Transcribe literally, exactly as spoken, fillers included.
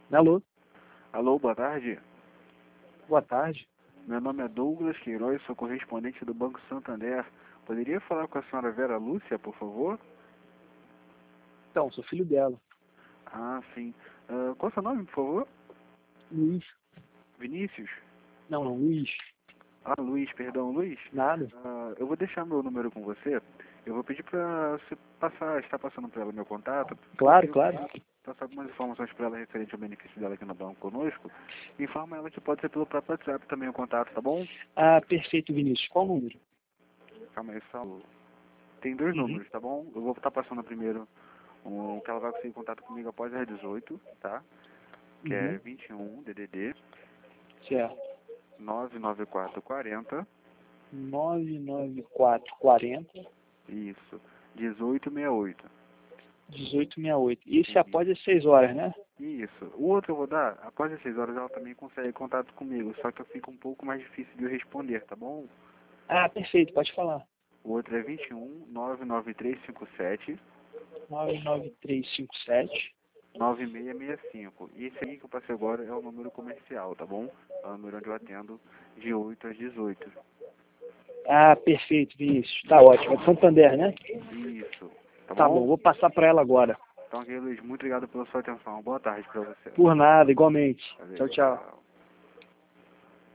Alô, Alô, boa tarde. boa tarde. Meu nome é Douglas Queiroz, sou correspondente do Banco Santander. Poderia falar com a senhora Vera Lúcia, por favor? Então, sou filho dela. Ah, sim. Ah, qual é o seu nome, por favor? Luiz. Vinícius? Não, não, Luiz. Ah, Luiz, perdão, Luiz. Nada. Ah, eu vou deixar meu número com você. Eu vou pedir para você passar, estar passando para ela meu contato. Claro, Eu claro. queria passar algumas informações para ela referente ao benefício dela aqui no banco conosco. Informa ela que pode ser pelo próprio WhatsApp também o contato, tá bom? Ah, perfeito, Vinícius. Qual o número? Calma aí, só. Tem dois Uhum. números, tá bom? Eu vou estar passando primeiro um, que ela vai conseguir contato comigo após as dezoito, tá? Que é Uhum. vinte e um D D D Certo. nove nove quatro quatro zero. nove nove quatro quatro zero, Isso. dezoito sessenta e oito. dezoito sessenta e oito. Isso é Isso. após as seis horas, né? Isso. O outro eu vou dar, após as seis horas ela também consegue contato comigo, só que eu fico um pouco mais difícil de eu responder, tá bom? Ah, perfeito, pode falar. O outro é vinte e um nove nove três cinco sete nove nove três cinco sete. nove seis seis cinco. E esse aí que eu passei agora é o número comercial, tá bom? É o número onde eu atendo de oito às dezoito. Ah, perfeito, Vinícius. Tá ótimo. É Santander, né? Isso. Tá Tá bom, bom? vou passar para ela agora. Então, aqui, Luiz, muito obrigado pela sua atenção. Boa tarde pra você. Por nada, igualmente. Valeu, Tchau, tchau. tchau.